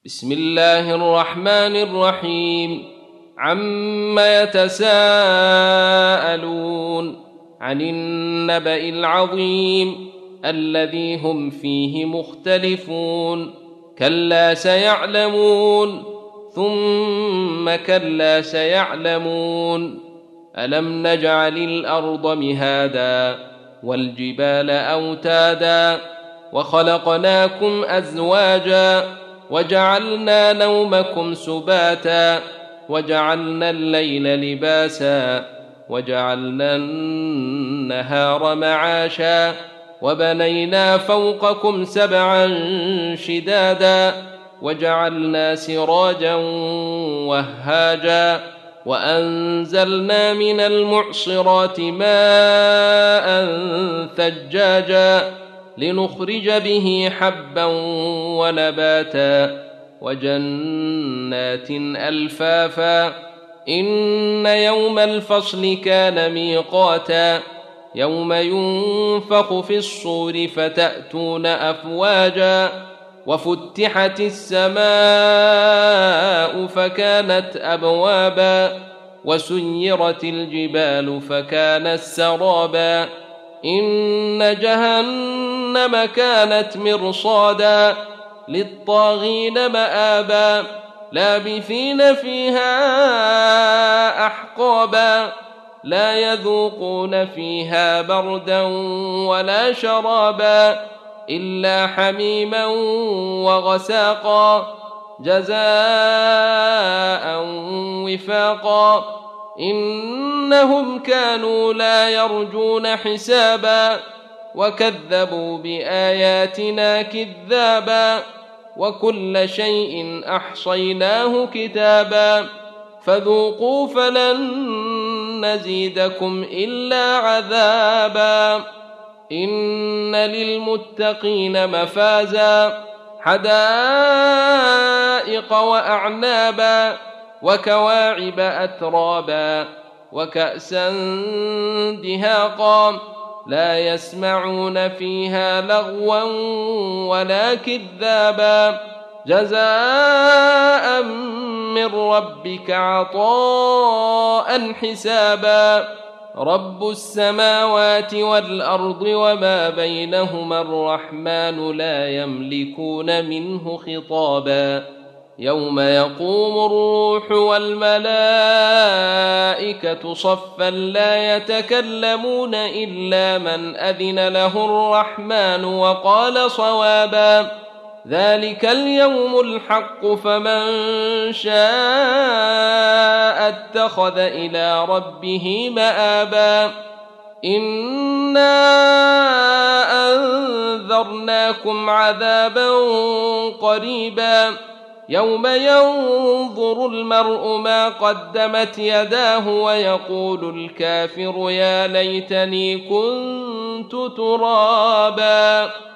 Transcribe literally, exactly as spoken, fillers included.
بسم الله الرحمن الرحيم. عم يتساءلون عن النبأ العظيم الذي هم فيه مختلفون. كلا سيعلمون ثم كلا سيعلمون. ألم نجعل الأرض مهادا والجبال أوتادا وخلقناكم أزواجا وجعلنا نومكم سباتا وجعلنا الليل لباسا وجعلنا النهار معاشا وبنينا فوقكم سبعا شدادا وجعلنا سراجا وهاجا وأنزلنا من المعصرات ماء ثجاجا لنخرج به حبا ونباتا وجنات ألفافا. إن يوم الفصل كان ميقاتا يوم ينفخ في الصور فتأتون أفواجا وفتحت السماء فكانت أبوابا وسيرت الجبال فكانت سرابا. إن جهنم كانت مرصادا للطاغين مآبا لابثين فيها أحقابا لا يذوقون فيها بردا ولا شرابا إلا حميما وغساقا جزاء وفاقا. إنهم كانوا لا يرجون حسابا وكذبوا بآياتنا كذابا وكل شيء أحصيناه كتابا فذوقوا فلن نزيدكم إلا عذابا. إن للمتقين مفازا حدائق وأعنابا وكواعب أترابا وكأسا دهاقا لا يسمعون فيها لغوا ولا كذابا جزاء من ربك عطاء حسابا. رب السماوات والأرض وما بينهما الرحمن لا يملكون منه خطابا. يوم يقوم الروح والملائكة صفا لا يتكلمون إلا من أذن له الرحمن وقال صوابا. ذلك اليوم الحق فمن شاء اتخذ إلى ربه مآبا. إنا أنذرناكم عذابا قريبا يوم ينظر المرء ما قدمت يداه ويقول الكافر يا ليتني كنت ترابا.